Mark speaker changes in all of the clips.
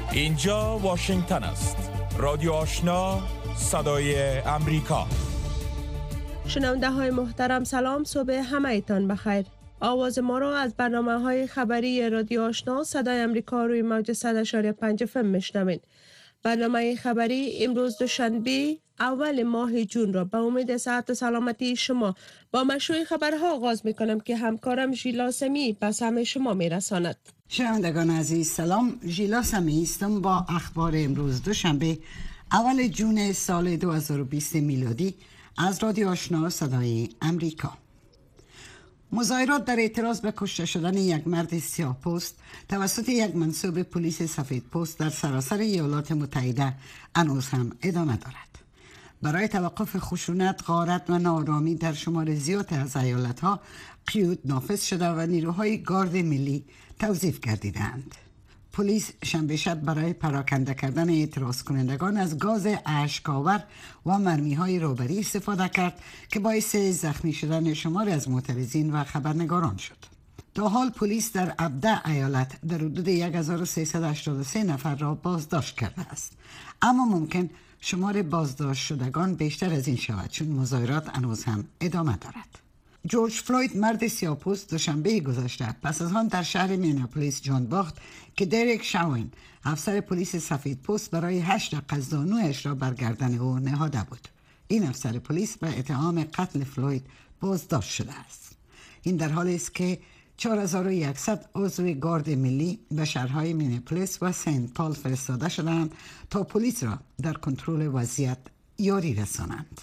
Speaker 1: اینجا واشنگتن است. رادیو آشنا، صدای امریکا.
Speaker 2: شنونده های محترم سلام، صبح همه ایتان بخیر. آواز ما را از برنامه های خبری رادیو آشنا صدای امریکا روی موج 100.5 FM میشنوید. برنامه خبری امروز دوشنبه اول ماه جون را به امید صحت و سلامتی شما با مشروع خبرها آغاز میکنم که همکارم ژیلا سمی به سمع شما میرساند.
Speaker 3: شنوندگان عزیز سلام، ژیلا سمی هستم با اخبار امروز دوشنبه اول جون سال 2020 میلادی از رادیو آشنا صدای امریکا. مظاهرات در اعتراض به کشته شدن یک مرد سیاه‌پوست توسط یک منصوب پلیس سفیدپوست در سراسر ایالات متحده هنوز هم ادامه دارد. برای توقف خشونت، غارت و ناآرامی در شمار زیاد از ایالت‌ها قیود نافذ شده و نیروهای گارد ملی توظیف گردیدند. پلیس شنبه شب برای پراکنده کردن اعتراض کنندگان از گاز اشک‌آور و مرمی‌های رهبری استفاده کرد که باعث زخمی شدن شمار از معترضین و خبرنگاران شد. تا حال پلیس در 17 ایالت در حدود 1383 نفر را بازداشت کرده است، اما ممکن شمار بازداشت شدگان بیشتر از این شود چون مظاهرات هنوز هم ادامه دارد. جورج فلوید مرد سیاه‌پوست دوشنبه گذشته پس از آن در شهر مینیاپولیس جان باخت که دریک شاوین افسر پلیس سفیدپوست برای 8 دقیقه زانویش را بر گردن او نهاده بود. این افسر پلیس به اتهام قتل فلوید بازداشت شده است. این در حالی است که 4100 عضو گارد ملی به شهرهای مینیاپولیس و سنت پال فرستاده شدند تا پلیس را در کنترل وضعیت یاری رسانند.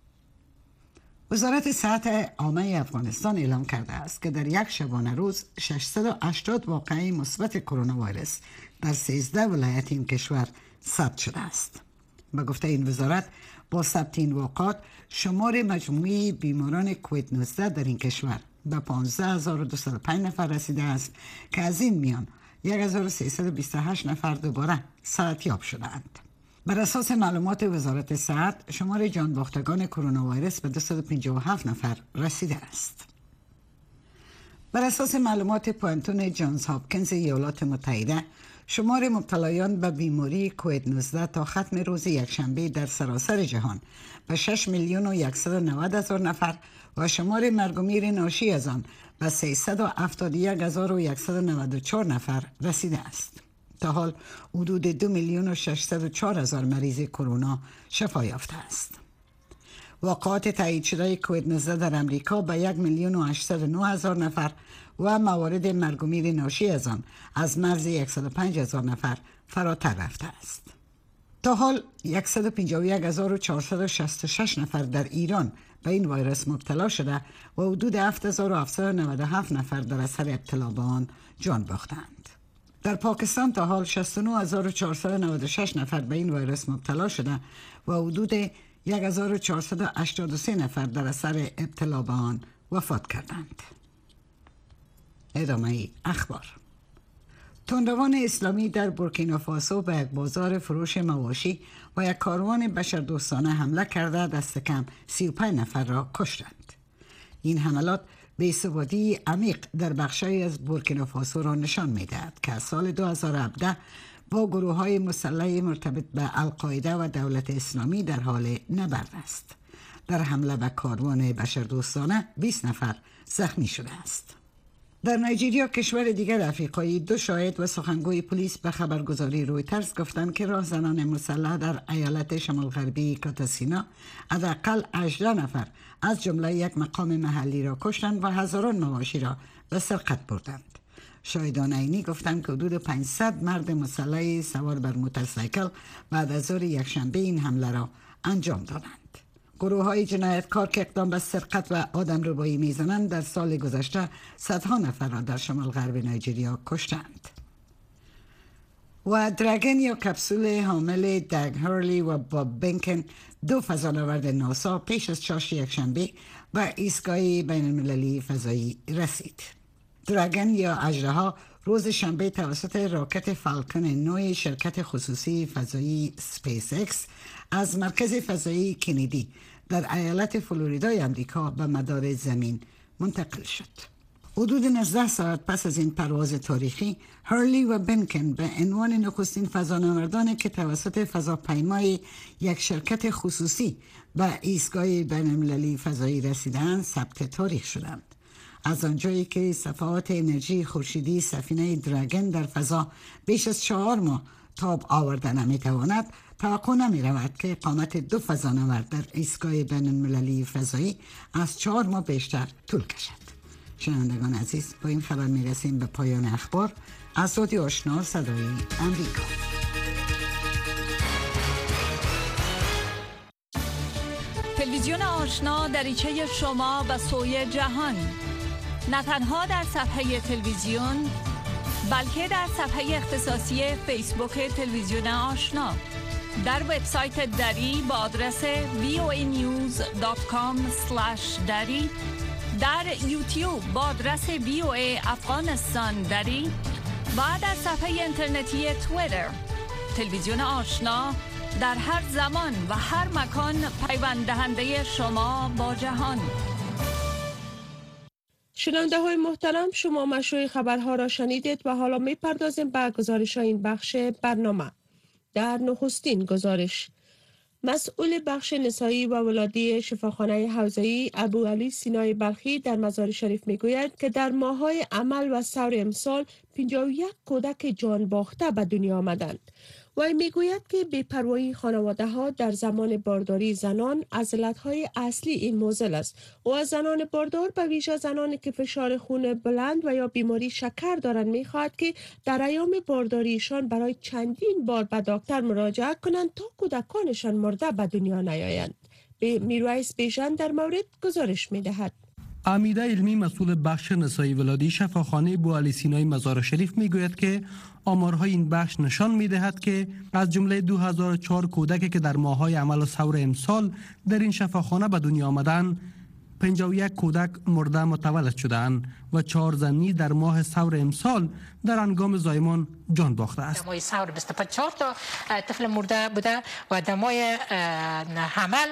Speaker 3: وزارت صحت عامه افغانستان اعلام کرده است که در یک شبانه روز 680 واقعه مثبت کرونا ویروس در 13 ولایت این کشور ثبت شده است. به گفته این وزارت با ثبت این واقعات شمار مجموعی بیماران کووید 19 در این کشور به 15205 نفر رسیده است که از این میان 1328 نفر دوباره صحتیاب شدند. بر اساس معلومات وزارت صحت شمار جانباختگان کرونا ویروس به 257 نفر رسیده است. بر اساس معلومات پوانتون جانز هاپکینز ایالات متحده شمار مبتلایان به بیماری کووید 19 تا ختم روز یکشنبه در سراسر جهان به 6,190,000 نفر و شمار مرگ و میر ناشی از آن به 371,194 نفر رسیده است. تا حال حدود 2,604,000 مریض کرونا شفا یافته است. واقعات تایید شده کووید 19 در امریکا به 1,809,000 نفر و موارد مرگ و میر ناشی از آن از مرز 105,000 نفر فراتر رفته است. تا حال 151,466 نفر در ایران به این ویروس مبتلا شده و حدود 7,797 نفر در اثر ابتلا به آن جان باختند. در پاکستان تا حال 69,496 نفر به این ویروس مبتلا شده و حدود 1,483 نفر در اثر ابتلا به آن وفات کردند. ادامه اخبار. تندروان اسلامی در بورکینافاسو به یک بازار فروش مواشی و یک کاروان بشردوستانه حمله کرده دست کم 35 نفر را کشتند. این حملات بی‌ثباتی عمیق در بخشی از بورکینافاسو را نشان می‌دهد که از سال 2017 با گروه‌های مسلح مرتبط به القاعده و دولت اسلامی در حال نبرد است. در حمله به کاروان بشردوستانه 20 نفر زخمی شده است. در نایجریا کشور دیگر افریقایی 2 شاهد و سخنگوی پلیس به خبرگزاری رویترز گفتند که راهزنان مسلح در ایالت شمال غربی کاتاسینا حداقل 18 نفر از جمله یک مقام محلی را کشتند و هزاران مواشی را به سرقت بردند. شاهدان عینی گفتند که حدود 500 مرد مسلح سوار بر موتورسیکل بعد از ظهر یکشنبه این حمله را انجام دادند. گروه‌های جنایتکار که اقدام به سرقت و آدمربایی می‌زنند در سال گذشته صدها نفر را در شمال غرب نایجریا کشتند. و دراگن یا کپسول حامل دگ هارلی و باب بنکن 2 فضانورد ناسا پیش از چاشت یکشنبه به ایستگاه بین‌المللی فضایی رسید. دراگن یا اژدها روز شنبه توسط راکت فالکون 9 شرکت خصوصی فضایی سپیس اکس از مرکز فضایی کندی در ایالت فلوریدای امریکا به مدار زمین منتقل شد. حدود 19 ساعت پس از این پرواز تاریخی، هرلی و بنکن به عنوان نخستین فضانوردانی که توسط فضاپیمای یک شرکت خصوصی به ایستگاه بین‌المللی فضایی رسیدند ثبت تاریخ شدند. از آنجایی که صفحات انرژی خورشیدی سفینه دراگن در فضا بیش از 4 ماه تاب آورده نمیتواند، توقع نمی رود که اقامت 2 فضانورد در ایستگاه بین‌المللی فضایی از 4 ماه بیشتر طول کشد. شنوندگان عزیز، با این خبر می رسیم به پایان اخبار از رادیو آشنا صدای امریکا.
Speaker 4: تلویزیون آشنا دریچه شما و سوی جهان، نه تنها در صفحه تلویزیون بلکه در صفحه اختصاصی فیسبوک تلویزیون آشنا، در وبسایت دری با آدرس voanews.com/dari، در یوتیوب با آدرس VOA افغانستان دری و در صفحه اینترنتی توییتر. تلویزیون آشنا در هر زمان و هر مکان پیوند دهنده شما با جهان.
Speaker 2: شنونده های محترم، شما مشروع خبرها را شنیدید و حالا می پردازیم به گزارش این بخش برنامه. در نخستین گزارش، مسئول بخش نسایی و ولادی شفاخانه حوزه‌ای ابوعلی سینای بلخی در مزار شریف میگوید که در ماه‌های عمل و ثور امسال 51 کودک جان باخته به دنیا آمدند. وی میگوید که بی‌پروایی خانواده‌ها در زمان بارداری زنان از علتهای اصلی این موزل است و از زنان باردار به ویژه زنانی که فشار خون بلند و یا بیماری شکر دارند میخواهد که در ایام بارداریشان برای چندین بار به دکتر مراجعه کنند تا کودکانشان مرده به دنیا نیایند. به میرویس بیژن در مورد گزارش میدهد.
Speaker 5: امیده علمی، مسئول بخش نسایی ولادی شفاخانه ابوعلی سینای مزار شریف میگوید که آمارهای این بخش نشان میدهد که از جمله 2004 کودکی که در ماه‌های عمل و ثور امسال در این شفاخانه به دنیا آمدند، 51 کودک مرده متولد شدند و 4 زنی در ماه ثور امسال در هنگام زایمان جان باخته است.
Speaker 6: دمای ثور 24 تا طفل مرده بوده و دمای حمل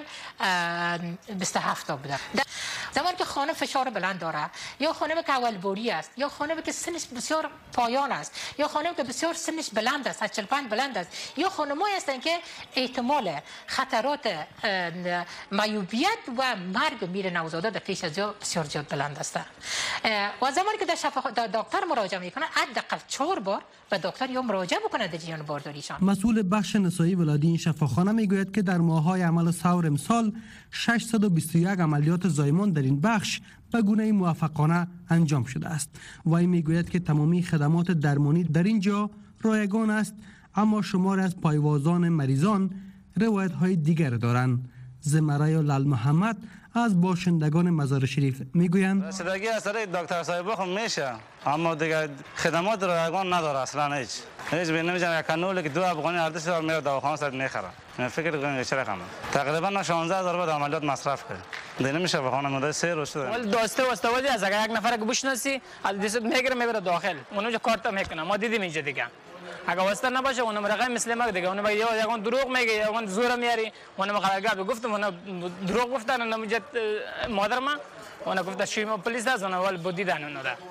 Speaker 6: 27 تا بوده. زمانی که خانم فشار بلند داره، یا خانم که اول بوری است، یا خانم که سنش بسیار پایان است، یا خانم که بسیار سنش بلند است، از 45 بلند است، یا خانمایی هستند که احتمال خطرات معیوبیت و مرگ میر نوزاده در پیش از بسیار زیاد بلند است. و زمانی که در دکتر مراجعه میکنه، حداقل 4 بار به دکتر یا مراجعه بکنه در جریان بارداریشان.
Speaker 5: مسئول بخش نسایی ولادی این شفاخانه میگوید که در ماه‌های عمل و ثور امسال 621 عملیات زایمان در این بخش به گونه موفقانه انجام شده است. وی میگوید که تمامی خدمات درمانی در اینجا رایگان است، اما شمار از پایوازان مریضان روایت‌های دیگر دارند. زمرای لال محمد از باشندگان مزار شریف میگویند
Speaker 7: رسیدگی از طریق دکتر صاحب خود میشه، اما دیگه خدمات رایگان نداره اصلا. هیچ نمی‌جنه یک کانولی که 2 افغانی اردش دار میره دواخانه صد میخره. من فکر کنم چه رقمه تقریبا 16000 بعد عملیات مصرف کرد. دیگه نمیشه بخونه مدت 3 روز شده. ولی
Speaker 8: داشته واستوادی از اگر یک نفر که بشناسی از دست میگیره میبره داخل، اونجا کارت میکنه. ما دیدیم اینجا دیگه. اگه واسطه نباشه اونم رقم مثل ما دیگه، اونم یگان دروغ میگه، یگان زور میاری، اونم قرارداد گفتم، اونم دروغ گفتن، اونم جت مادر ما اونم گفت شیما پلیس است، اونم ولی بودیدن اونم ده.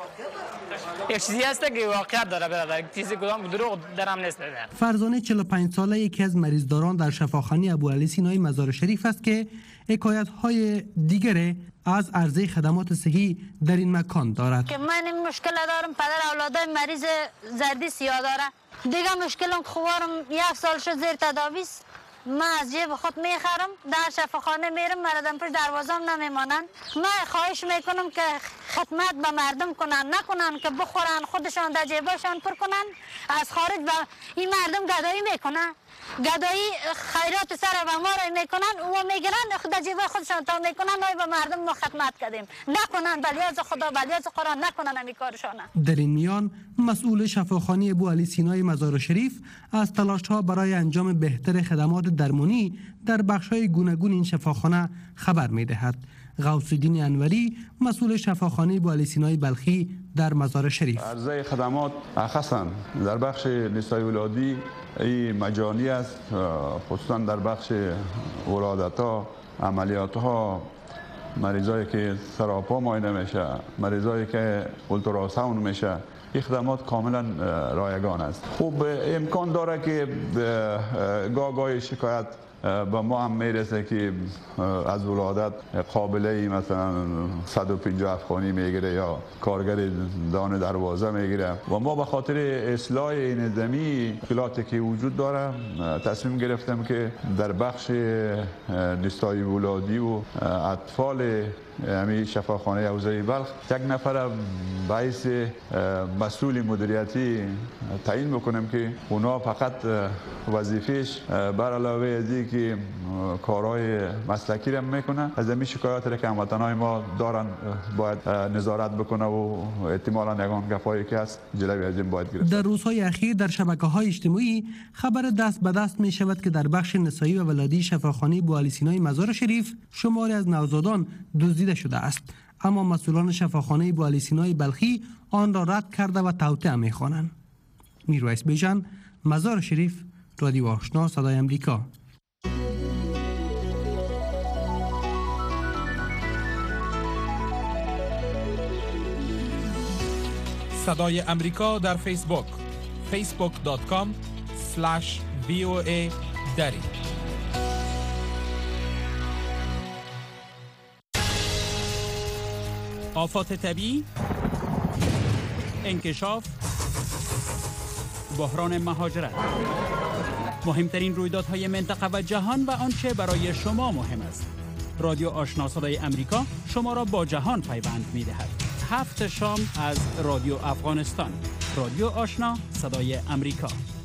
Speaker 8: یک چیزی هست که واقعیت داره برادر، چیزی کدام دروغ درام نیست.
Speaker 5: فرزانه 45 ساله یکی از مریضداران در شفاخانه ابوعلی سینای مزار شریف است که حکایت‌های دیگر از عرضه خدمات صحی در این مکان دارد.
Speaker 9: که من این مشکل دارم، پدر اولادای مریض زردی سیاه داره. دیگه مشکلم خوارم 1 سال شد زیر تداوی است. من از جیب خود میخرم، در شفاخانه میرم، مردم پشت دروازم نمیمانند. من خواهش میکنم که خدمت به مردم کنن، نکنن که بخورن خودشان در جیبشان پر کنن، از خارج به این مردم گدایی میکنن. گدایی خیرات سر و ما را میکنن و میگیرن در جیب خودشان تا میکنن. ما به مردم ما خدمت کردیم، نکنن بلیاز خدا بلیاز قرآن نکنن همی کارشان. در
Speaker 5: این میان مسئول شفاخانه ابوعلی سینای مزار شریف از تلاش‌ها برای انجام بهتر خدمات درمانی در بخش‌های گوناگون این شفاخانه خبر می‌دهد. غوث الدین انوری، مسئول شفاخانه ابوعلی سینای بلخی در مزار شریف:
Speaker 10: عرضه خدمات خاصا در بخش نسای ولادی این مجانی است، خصوصا در بخش ولادت‌ها، عملیات‌ها مریضایی که سراپا معاینه میشه، مریضایی که اولتراساوند میشه، این خدمات کاملا رایگان است. خوب امکان داره که گاهی شکایت به ما هم میرسه که از ولادت قابله مثلا 150 افغانی میگیره یا کارگر دان دروازه میگیره و ما به خاطر اصلاح این زمین مشکلاتی که وجود داره تصمیم گرفتم که در بخش نسای ولادی و اطفال همین شفاخانه حوزه بلخ یک نفر باعث مسئول مدیریتی تعیین بکنم که اونا فقط وظیفهش بر علاوه از این که کارهای مسلکی را میکنه از همین شکایاتی که هموطنای ما دارن باید نظارت بکنه و احتمالاً یگان گپایی که هست جلوی از این باید گرفت.
Speaker 5: در روزهای اخیر در شبکه‌های اجتماعی خبر دست به دست می شود که در بخش نسایی و ولادی شفاخانه بوالی سینای مزار شریف شماری از نوزادان دزدیده شده است، اما مسئولان شفاخانه بوالی سینای بلخی آن را رد کرده و توطئه می‌خوانند. میرویس بیژن، مزار شریف، رادیو آشنا صدای امریکا.
Speaker 1: صدای امریکا در فیسبوک facebook.com/VOA دری. آفات طبیعی، انکشاف، بحران مهاجرت، مهمترین رویدادهای منطقه و جهان و آنچه برای شما مهم است. رادیو آشنا صدای امریکا شما را با جهان پیوند می‌دهد. 7 شام از رادیو افغانستان. رادیو آشنا صدای امریکا.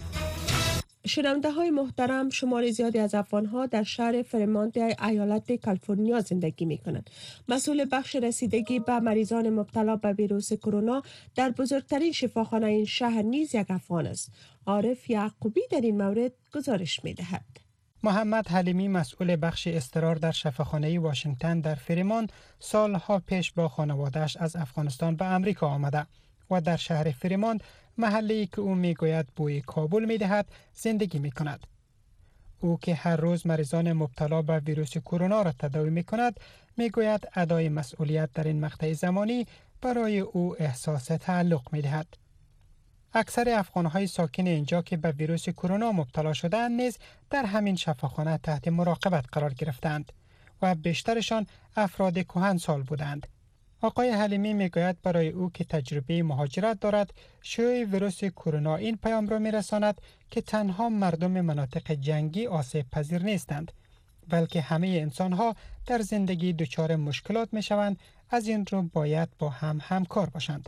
Speaker 2: شنونده های محترم، شمار زیادی از افغان‌ها در شهر فرمانت ایالت کالیفرنیا زندگی می‌کنند. مسئول بخش رسیدگی به مریضان مبتلا به ویروس کرونا در بزرگترین شفاخانه این شهر نیز یک افغان است. عارف یعقوبی در این مورد گزارش می‌دهد.
Speaker 11: محمد حلیمی مسئول بخش اضطرار در شفاخانه واشنگتن در فریمانت سالها پیش با خانواده‌اش از افغانستان به امریکا آمده و در شهر فریمانت محله‌ای که او میگوید بوی کابل میدهد زندگی میکند. او که هر روز مریضان مبتلا به ویروس کرونا را تداوی میکند میگوید ادای مسئولیت در این مقطع زمانی برای او احساس تعلق میدهد. اکثر افغان‌های ساکن اینجا که به ویروس کرونا مبتلا شدند نیز در همین شفاخانه تحت مراقبت قرار گرفتند و بیشترشان افراد کهنسال بودند. آقای حلیمی میگوید برای او که تجربه مهاجرت دارد، شیوع ویروس کرونا این پیام را میرساند که تنها مردم مناطق جنگی آسیب پذیر نیستند، بلکه همه انسان‌ها در زندگی دچار مشکلات میشوند، از این رو باید با هم همکار باشند.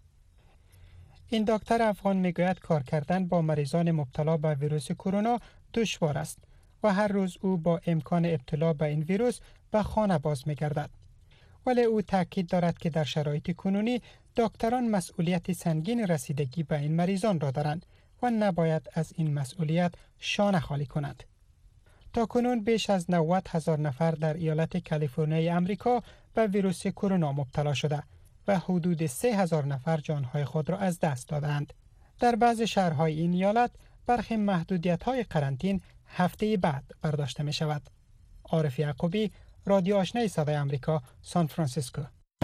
Speaker 11: این دکتر افغان میگوید کار کردن با مریضان مبتلا به ویروس کرونا دشوار است و هر روز او با امکان ابتلا به این ویروس به خانه باز میگردد. ولی او تاکید دارد که در شرایط کنونی دکتران مسئولیت سنگین رسیدگی به این مریضان را دارند و نباید از این مسئولیت شانه خالی کنند. تا کنون بیش از 90,000 نفر در ایالت کالیفرنیای امریکا به ویروس کرونا مبتلا شده و حدود 3,000 نفر جانهای خود را از دست دادند. در بعض شهرهای این ایالت برخی محدودیت‌های قرنطین هفته بعد برداشته می شود. عارف یعقوبی، رادیو آشنای صدای امریکا، سان فرانسیسکو.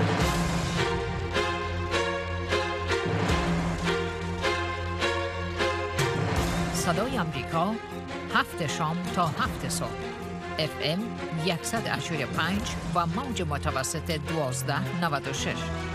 Speaker 12: صدای امریکا، 7 شام تا 7 صبح. FM 100.5 و موج متوسط 1296.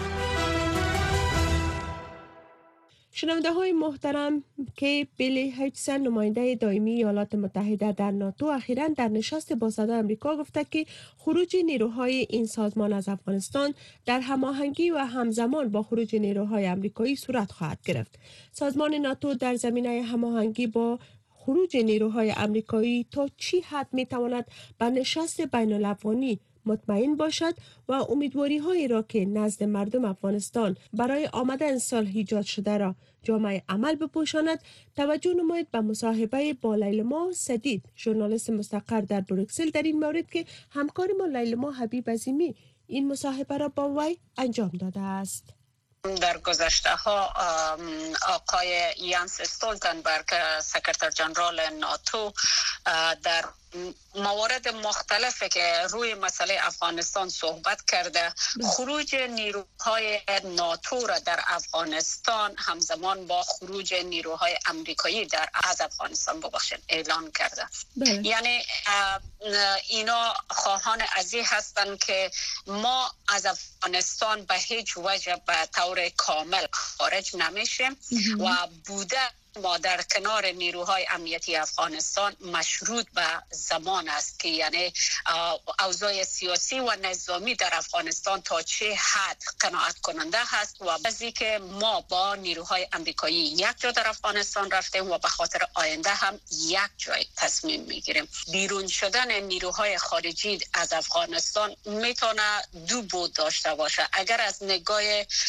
Speaker 2: شنونده های محترم، که بیلی هیچسن نماینده دائمی ایالات متحده در ناتو اخیراً در نشست با صدای آمریکا گفته که خروج نیروهای این سازمان از افغانستان در هماهنگی و همزمان با خروج نیروهای آمریکایی صورت خواهد گرفت. سازمان ناتو در زمینه هماهنگی با خروج نیروهای آمریکایی تا چی حد می تواند به نشست بین الافغانی مطمئن باشد و امیدواری هایی را که نزد مردم افغانستان برای آمدن سال ایجاد شده را جامعه عمل بپوشاند، توجه نماید به مصاحبه با لیلما سدید، ژورنالیست مستقر در بروکسل، در این مورد که همکار ما لیلما حبیب عظیمی این مصاحبه را با وی انجام داده است.
Speaker 13: در گذشته ها آقای یانس استولتنبرگ سکرتر جنرال ناتو در موارد مختلفی که روی مسئله افغانستان صحبت کرده، خروج نیروهای ناتو را در افغانستان همزمان با خروج نیروهای امریکایی از افغانستان اعلان کرده. یعنی اینا خواهان ازی هستند که ما از افغانستان به هیچ وجه به طور کامل خارج نمیشیم و بوده ما در کنار نیروهای امنیتی افغانستان مشروط به زمان است که یعنی اوضاع سیاسی و نظامی در افغانستان تا چه حد قناعت کننده هست و بعضی که ما با نیروهای امریکایی یک جا در افغانستان رفتیم و به خاطر آینده هم یک جای تصمیم میگیریم. بیرون شدن نیروهای خارجی از افغانستان میتونه دو بود داشته باشه. اگر از نگاه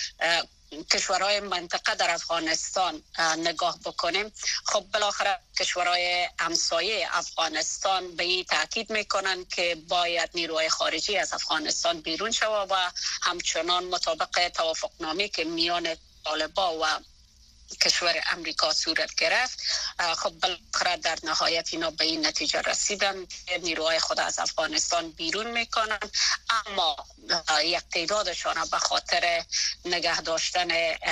Speaker 13: کشورهای منطقه در افغانستان نگاه بکنیم، خب بالاخره کشورهای همسایه افغانستان به این تاکید میکنن که باید نیروهای خارجی از افغانستان بیرون شود و همچنان مطابق توافقنامه که میان طالبان و کشور امریکا صورت گرفت، خب بالاخره در نهایت اینا به این نتیجه رسیدن که نیروهای خود از افغانستان بیرون میکنن، اما یک تعدادشان به خاطر نگه داشتن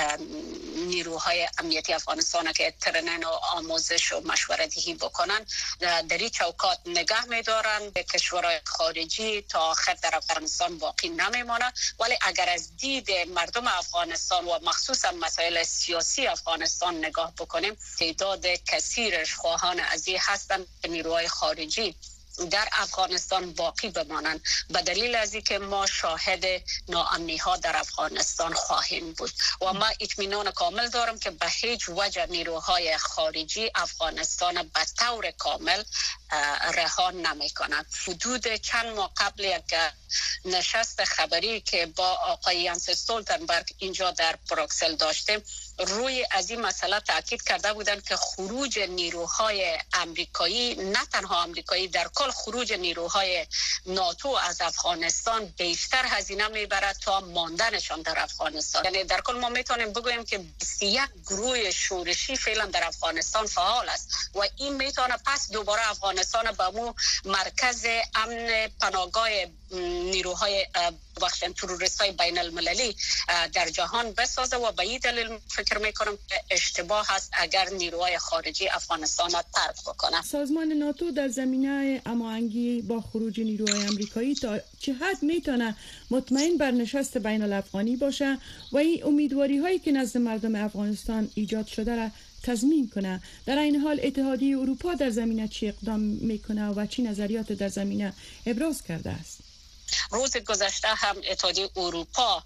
Speaker 13: نیروهای امنیتی افغانستان که ترنین و آموزش و مشورت دهی بکنن در این چوکات نگه میدارن. کشورهای خارجی تا آخر در افغانستان باقی نمیمانه. ولی اگر از دید مردم افغانستان و مخصوصا مسائل سیاسی افغانستان نگاه بکنیم، تعداد کثیرش خواهان ازی هستند که نیروهای خارجی در افغانستان باقی بمانند، به دلیل از اینکه ما شاهد ناامنی ها در افغانستان خواهیم بود و ما اطمینان کامل دارم که به هیچ وجه نیروهای خارجی افغانستان به طور کامل رها نمی کنند. حدود چند ماه قبل یک نشست خبری که با آقای یانس استولتنبرگ اینجا در بروکسل داشتیم، روی از این مسئله تاکید کرده بودند که خروج نیروهای امریکایی، نه تنها امریکایی، در کل خروج نیروهای ناتو از افغانستان بیشتر هزینه میبره تا ماندنشان در افغانستان. یعنی در کل ما میتونیم بگوییم که 21 گروه شورشی فعلا در افغانستان فعال است و این میتونه پس دوباره افغانستان به مو مرکز امن پناهگاه نیروهای تروریست‌های بین المللی در جهان بسازه و به این دلیل فکر میکنم که اشتباه است اگر نیروهای خارجی افغانستان را ترک بکنه.
Speaker 2: سازمان ناتو در زمینه هماهنگی با خروج نیروهای آمریکایی تا چه حد میتونه مطمئن بر نشست بین الافغانی باشه و این امیدواری هایی که نزد مردم افغانستان ایجاد شده را تضمین کنه؟ در این حال اتحادیه اروپا در زمینه چی اقدام میکنه و چی نظریات در زمینه ابراز کرده است؟
Speaker 13: روز گذشته هم اتحادیه اروپا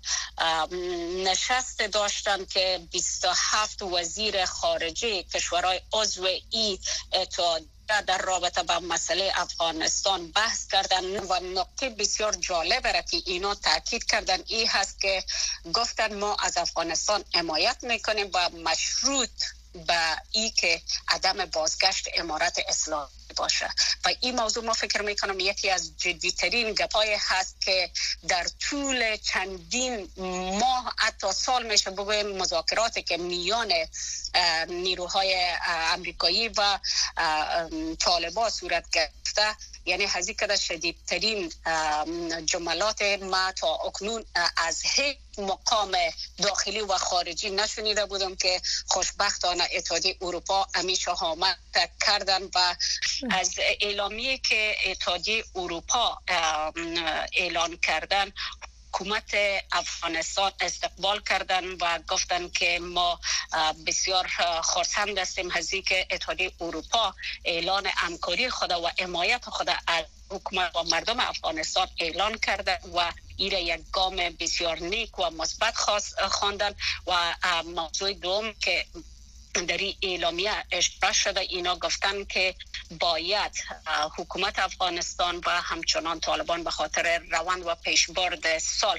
Speaker 13: نشست داشتن که 27 وزیر خارجه کشورهای عضو این اتحادیه در رابطه با مسئله افغانستان بحث کردن و نکته بسیار جالب را که اینا تاکید کردن این هست که گفتن ما از افغانستان حمایت میکنیم و مشروط به ای که عدم بازگشت امارت اسلامی باشه. و این موضوع ما فکر میکنم یکی از جدیترین گپای هست که در طول چندین ماه حتی سال میشه بگویم مذاکراتی که میان نیروهای امریکایی و طالبان صورت گرفته، یعنی هزی کده شدیدترین جملات ما تا اکنون از هیچ مقام داخلی و خارجی نشنیده بودم که خوشبختانه اتحادیه اروپا همیشه حمایت کردن و از اعلامیه که اتحادیه اروپا اعلان کردن حکومت افغانستان استقبال کردن و گفتن که ما بسیار خرسند هستیم از اینکه اتحادیه اروپا اعلان همکاری خود و حمایت خود از حکومت و مردم افغانستان اعلان کرده و این یک گام بسیار نیک و مثبت خواندن. و موضوع دوم که در این اعلامیه اشاره شده، اینا گفتن که باید حکومت افغانستان و همچنان طالبان به خاطر روند و پیشبرد سال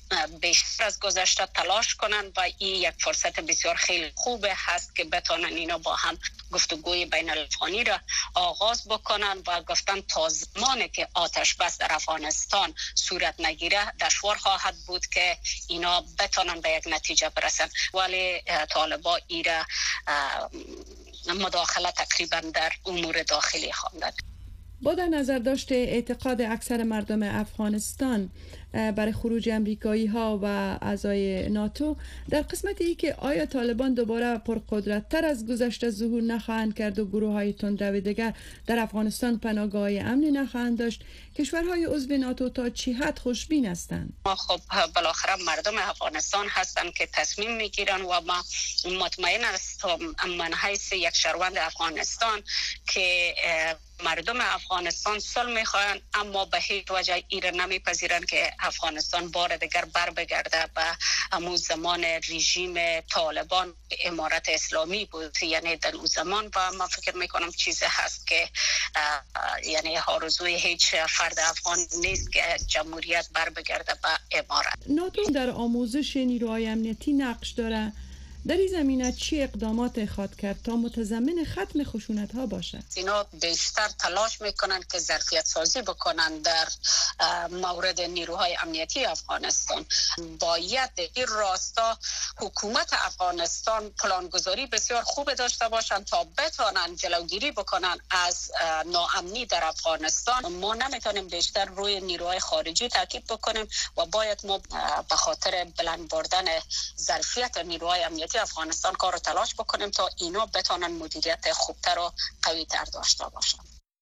Speaker 13: بیشتر از گذشته تلاش کنند و این یک فرصت بسیار خیلی خوب هست که بتونن اینا با هم گفتگوی بین الافغانی را آغاز بکنن و گفتن تا زمانی که آتش بس در افغانستان صورت نگیره دشوار خواهد بود که اینا بتونن به یک نتیجه برسن، ولی طالبان ایرا مداخله تقریبا در امور داخلی خواندند.
Speaker 2: با در نظر داشته اعتقاد اکثر مردم افغانستان برای خروج امریکایی ها و اعضای ناتو در قسمت ای که آیا طالبان دوباره پرقدرت تر از گذشته ظهور نخواهند کرد و گروه های تندرو دیگر در افغانستان پناهگاه امنی نخواهند داشت، کشورهای عضو ناتو تا چی حد خوشبین هستند؟
Speaker 13: خب بالاخره مردم افغانستان هستند که تصمیم میگیرن و ما مطمئن هستم من حیث یک شهروند افغانستان که مردم افغانستان صلح میخواهند، اما به هیچ وجه ایره نمیپذیرند که افغانستان بار دیگر بر بگرده به همون زمان رژیم طالبان امارت اسلامی بود. یعنی در اون زمان و من فکر میکنم چیزی هست که یعنی آرزوی هیچ فرد افغان نیست که جمهوریت بر بگرده به امارت.
Speaker 2: ناتو در آموزش نیروهای امنیتی نقش داره. در این زمینه چی اقدامات خواهد کرد تا متضمن ختم خشونت ها باشه؟
Speaker 13: اینا بیشتر تلاش میکنن که ظرفیت سازی بکنن در مورد نیروهای امنیتی افغانستان. باید این راستا حکومت افغانستان پلانگذاری بسیار خوب داشته باشن تا بتونن جلوگیری بکنن از ناامنی در افغانستان. ما نمیتونیم بیشتر روی نیروهای خارجی تاکید بکنیم و باید ما به خاطر بلند بردن ظرفیت نیروهای امنیتی افغانستان کار رو تلاش بکنیم تا اینا بتونن مدیریت خوبتر و قوی‌تر داشته باشن.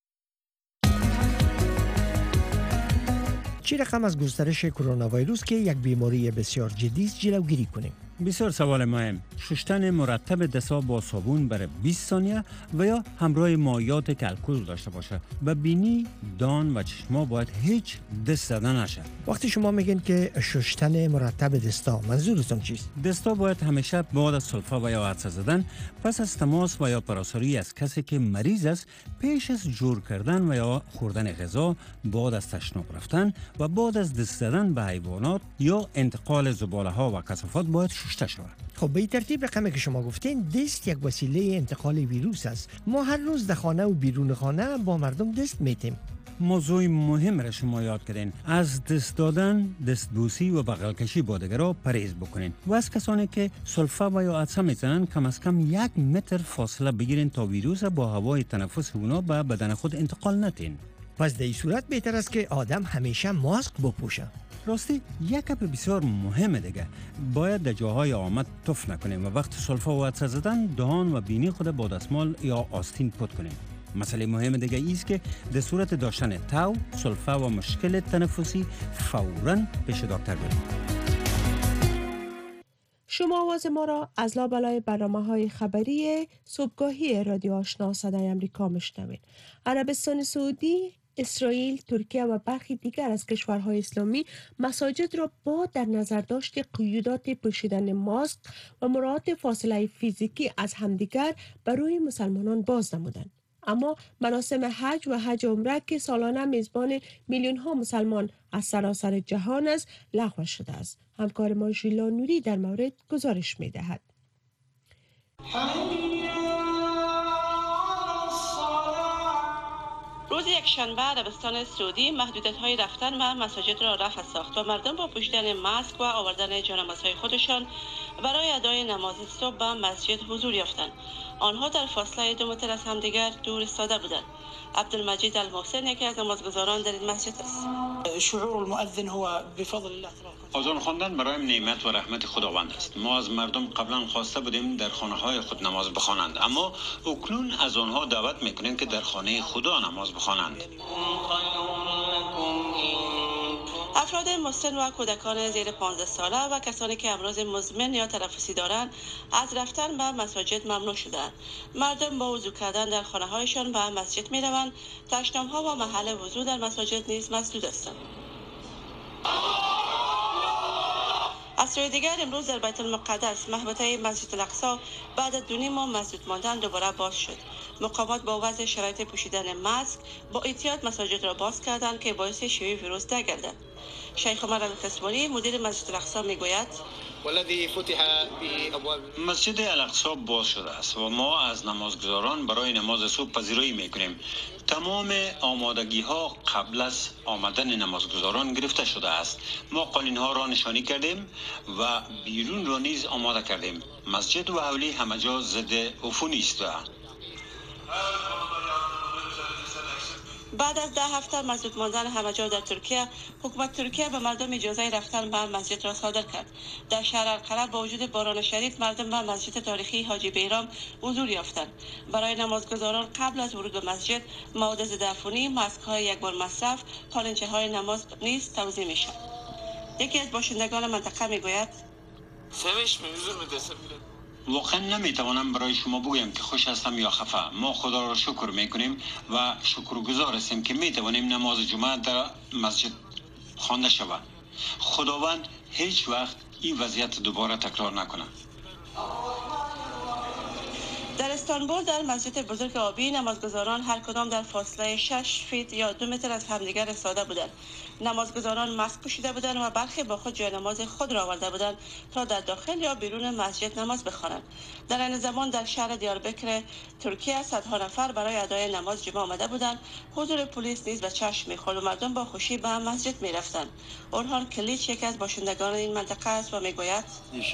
Speaker 14: چه رقم از گسترش کرونا ویروس که یک بیماری بسیار جدی است جلوگیری کنیم؟
Speaker 1: بسیار سوال مهم. شستن مرتب دست‌ها با صابون برای 20 ثانیه و یا همراه مایعات که الکل داشته باشه. و بینی، دان و چشما باید هیچ دست زدن نشه.
Speaker 14: وقتی شما میگین که شستن مرتب دستا، منظورتون چیست؟
Speaker 1: دستا باید همیشه بعد از سلفه و یا عطسه زدن پس از تماس و یا پراساری از کسی که مریض است پیش از جور کردن و یا خوردن غذا، بعد از تشناب رفتن و بعد از دست زدن به حیوانات یا انتقال زباله ها و کثافات باید شسته شود.
Speaker 14: خب به این ترتیب رقمی که شما گفتین دست یک وسیله انتقال ویروس است. ما هر روز در خانه و بیرون خانه با مردم دست میتیم.
Speaker 1: موضوع مهم را شما یاد کردین. از دست دادن، دستبوسی و بغل کشی با دیگران پرهیز بکنین و از کسانی که سلفه و یا عطسه میزنن کم از کم 1 متر فاصله بگیرین تا ویروس با هوای تنفس اونا به بدن خود انتقال ندین.
Speaker 14: پس در این صورت بهتر است که آدم همیشه ماسک بپوشه.
Speaker 1: راستی یک گپ بسیار مهمه دیگه، باید در جاهای آمد تف نکنیم و وقت سلفه و عطسه زدن دهان و بینی خود با دستمال یا آستین پت کنیم. مسئله مهم دیگه ایست که در صورت داشتن تاو، سلفه و مشکل تنفسی فوراً پیش دکتر برید.
Speaker 2: شما آواز ما را از لابلای برنامه‌های خبری صبحگاهی رادیو آشنا صدای امریکا میشنوید. عربستان سعودی، اسرائیل، ترکیه و برخی دیگر از کشورهای اسلامی مساجد را با در نظر داشت قیودات پوشیدن ماسک و مراعات فاصله فیزیکی از همدیگر بر روی مسلمانان باز نمودند. اما مراسم حج و حج عمره که سالانه میزبان میلیون ها مسلمان از سراسر جهان است لغو شده است. همکار ما ژیلا نوری در مورد گزارش می‌دهد.
Speaker 15: روز یکشنبه عربستان سعودی محدودیت‌های رفتن و مساجد را رفع ساخت و مردم با پوشیدن ماسک و آوردن جانمازهای خودشان برای ادای نماز صبح به مسجد حضور یافتند. آنها در فاصله 2 متر از همدیگر دور ایستاده بودند. عبدالمجید المحسن یکی از نمازگزاران در این مسجد است.
Speaker 16: شعور المؤذن هو بفضل الله تعالی.
Speaker 17: آذان خواندن برای نعمت و رحمت خداوند است. ما از مردم قبلا خواسته بودیم در خانه‌های خود نماز بخوانند، اما اکنون از آنها دعوت می‌کنیم که در خانه خدا نماز بخوانند.
Speaker 15: افراد مسن و کودکان زیر 15 ساله و کسانی که امراض مزمن یا تنفسی دارند از رفتن به مساجد ممنوع شدند. مردم با وضو کردن در خانه‌هایشان به مسجد می‌روند. تشنم‌ها و محل وضو در مساجد نیز مسدود هستند. از سوی دیگر امروز در بیت المقدس محوطه مسجد الاقصی بعد از 2.5 ماه مسدود ماندن دوباره باز شد. مقامات با وضع شرایط پوشیدن ماسک با احتیاط مساجد را باز کردند که باعث شیوع ویروس نگردد. شیخ عمر القسوانی مدیر مسجد الاقصی میگوید
Speaker 17: والذی فتح بابواب مسجد الاقصی باز شده است و ما از نمازگزاران برای نماز صبح پذیرایی میکنیم. تمام آمادگی ها قبل از آمدن نمازگزاران گرفته شده است. ما قالین ها را نشانی کردیم و بیرون را نیز آماده کردیم. مسجد و حولی همه جا ضد عفونی است.
Speaker 15: بعد از 10 هفته مسدود ماندن همه جا در ترکیه، حکومت ترکیه به مردم اجازه رفتن به مسجد را صادر کرد. در شهر القره با وجود باران شدید مردم به مسجد تاریخی حاجی بیرام حضور یافتند. برای نمازگزاران قبل از ورود به مسجد مواد ضد عفونی، ماسک های یک بار مصرف، پالنچه های نماز نیز توزیع می شد. یکی از باشندگان منطقه می گوید
Speaker 17: واقعا نمیتوانم برای شما بگویم که خوش هستم یا خفه. ما خدا را شکر میکنیم و شکرگزار هستیم که میتوانیم نماز جمعه در مسجد خوانده شود. خداوند هیچ وقت این وضعیت دوباره تکرار نکنه.
Speaker 15: در استانبول در مسجد بزرگ آبی نمازگزاران هر کدام در فاصله 6 فیت یا 2 متر از همدیگر ایستاده بودند. نمازگزاران ماسک پوشیده بودند و برخی با خود جای نماز خود را آورده بودند تا در داخل یا بیرون مسجد نماز بخوانند. در این زمان در شهر دیاربکر ترکیه صدها نفر برای ادای نماز جمع آمده بودند. حضور پلیس نیز به چشم می‌خورد و مردم با خوشی به مسجد می‌رفتند. اورهان کلیچ یکی از باشندگان این منطقه است و میگوید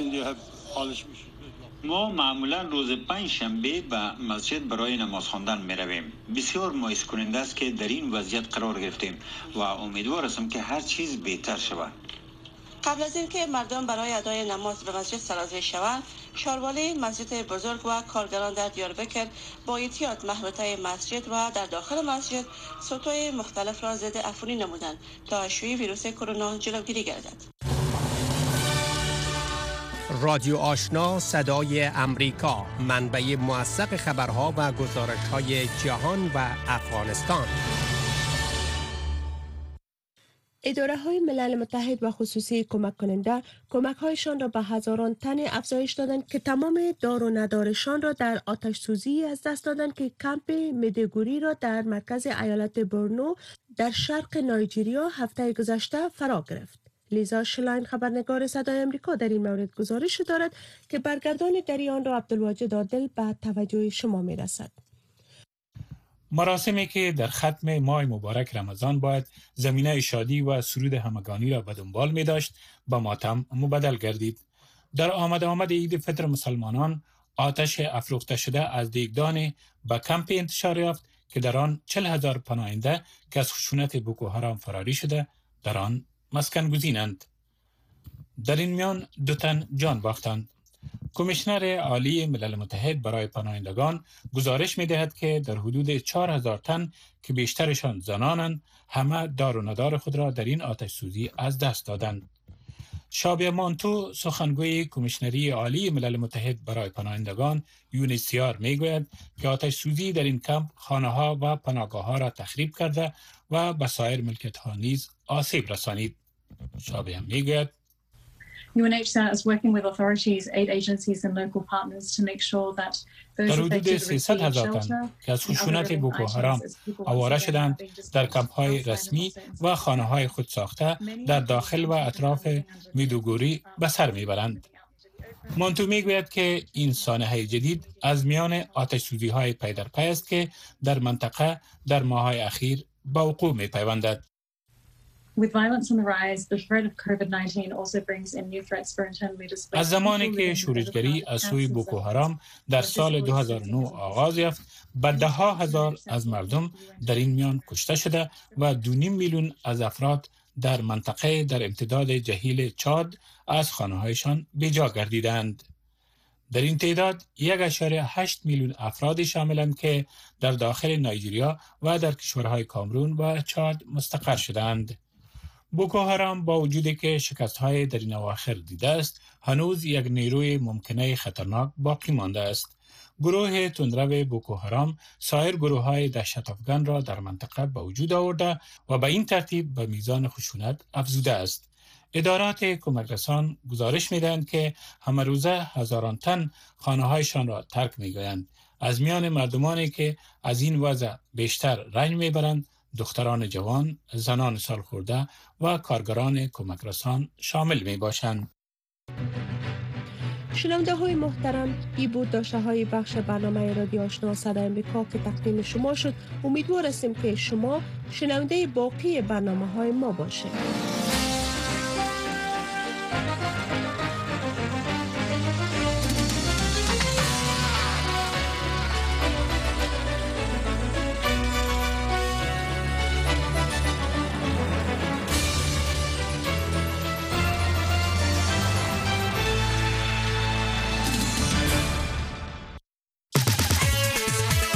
Speaker 17: ما معمولا روز 5 شنبه به مسجد برای نماز خواندن می رویم. بسیار مایوس کننده است که در این وضعیت قرار گرفتیم و امیدوار هستم که هر چیز بهتر شود.
Speaker 15: قبل از اینکه مردم برای ادای نماز به مسجد سرازیر شوند، شاروالی مسجد بزرگ و کارگران در دیاربکر با احتیاط محوطه مسجد و در داخل مسجد سطوح مختلف را ضد عفونی نمودند تا شیوع ویروس کرونا جلوگیری گردد.
Speaker 18: رادیو آشنا صدای امریکا، منبع موثق خبرها و گزارش‌های جهان و افغانستان.
Speaker 2: اداره های ملل متحد و خصوصی کمک کننده کمک هایشان را به هزاران تن افزایش دادند که تمام دار و ندارشان را در آتش سوزی از دست دادند که کمپ میدوگوری را در مرکز ایالت بورنو در شرق نایجریا هفته گذشته فرا گرفت. لیزا شلاین خبرنگار صدای امریکا در این مورد گزارش دارد که برگردان در آن را عبدالواجد عادل به توجه شما می رسد.
Speaker 1: مراسمی که در ختم ماه مبارک رمضان باید زمینه شادی و سرود همگانی را به دنبال می داشت به ماتم مبدل گردید. در آمد عید فطر مسلمانان آتش افروخته شده از دیگدان به کمپ انتشار یافت که در آن 40,000 پناهنده که از خشونت بوکو حرام فراری شده در آن مسکن گزینند. در این میان 2 تن جان باختند. کمیشنر عالی ملل متحد برای پناهندگان گزارش می دهد که در حدود 4,000 تن که بیشترشان زنانند همه دار و ندار خود را در این آتش سوزی از دست دادند. شابه مانتو سخنگوی کمیشنری عالی ملل متحد برای پناهندگان یونیسیار می گوید که آتش سوزی در این کمپ خانه ها و پناهگاه ها را تخریب کرده و به سایر ملکیت ها نیز آسیب رسانید. شابه می گوید
Speaker 19: UNHCR is working with authorities, aid agencies and local partners to make sure that
Speaker 1: در حدود 300,000 تن که از خشونت بوکو حرام آواره شدند در کمپ های رسمی و خانه های خود ساخته در داخل و اطراف میدوگوری به سر میبرند. مانتو میگوید که این سانحه جدید از میان آتش سوزی های پی در پی است که در منطقه در ماه‌های اخیر به وقوع میپیوندد. از زمانی که شورشگری از سوی بوکو حرام در سال 2009 آغاز یافت، به 10,000 از مردم در این میان کشته شده و 2.5 میلیون از افراد در منطقه در امتداد جهیل چاد از خانه‌هایشان بیجا گردیدند. در این تعداد 1.8 میلیون افرادی شاملند که در داخل نایجریا و در کشورهای کامرون و چاد مستقر شدند. بوکو حرام با وجودی که شکست‌های در این اواخر دیده است، هنوز یک نیروی ممکنه خطرناک باقی مانده است. گروه تندرو بوکو حرام سایر گروه‌های دهشت افغان را در منطقه به وجود آورده و به این ترتیب به میزان خشونت افزوده است. ادارات کمک رسان گزارش می‌دهند که همه روزه هزاران تن خانه‌هایشان را ترک می‌گویند.
Speaker 20: از میان مردمانی که از این وضع بیشتر رنج میبرند دختران جوان، زنان سالخورده و کارگران کمک رسان شامل می باشند.
Speaker 2: شنونده های محترم، ای بود داشته های بخش برنامه رادیو آشنا صدای امریکا که تقدیم شما شد. امیدوار هستیم که شما شنونده باقی برنامه های ما باشید.